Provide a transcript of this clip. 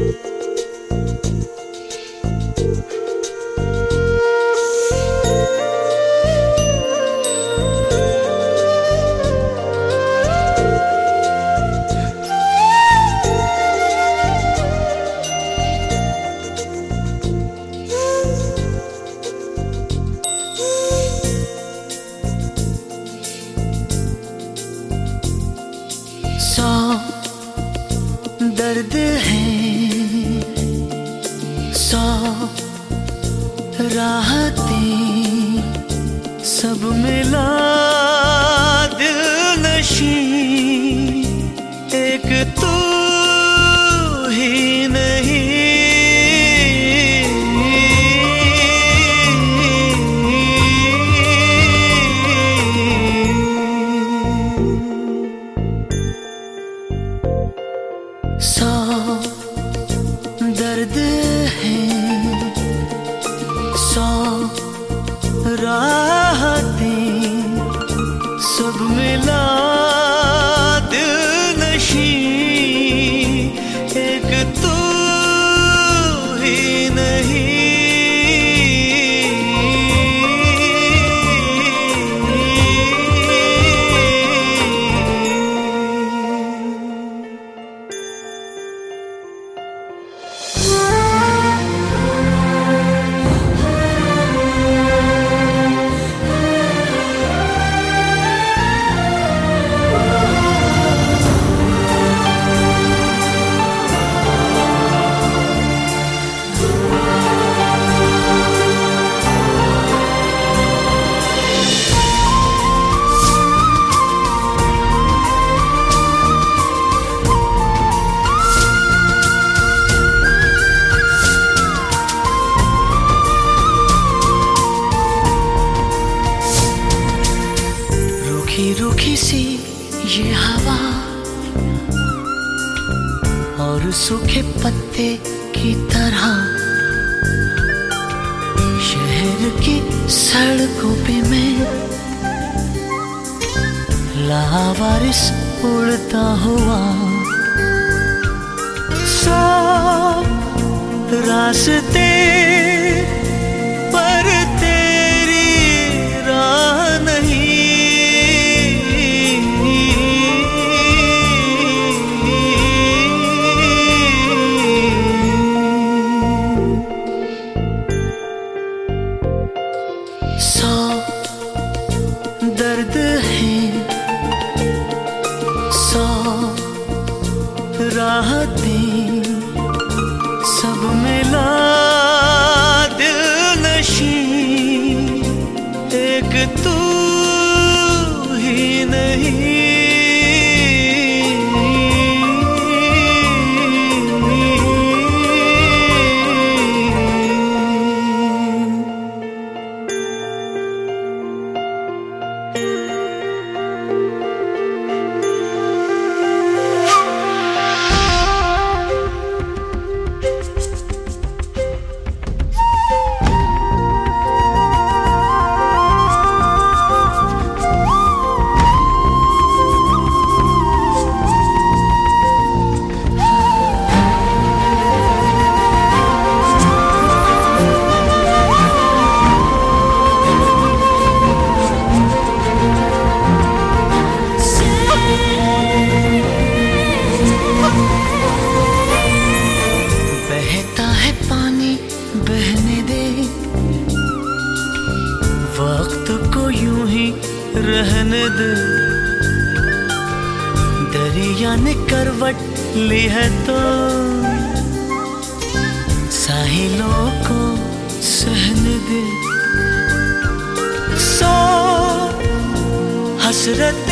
दर्द है, 100 राहतें, सब मिला दिल नशीं, एक तू ही नहीं। 100 दर्द है, 100 राहतें, सब मिला दिल नशीं, एक तू ही नहीं। रूखी सी ये हवा और सूखे पत्ते की तरह शहर की सड़कों पे मैं लावारिस उड़ता हुआ। 100 रास्ते पर तेरी राह नहीं। 100 दर्द है, 100 राहतें, सब मिला दिल नशीं, एक तू ही नहीं। बहने दे, वक्त को यूं ही रहने दे। दरिया ने करवट ली है तो साहिलों को सहने दे। 100 हसरत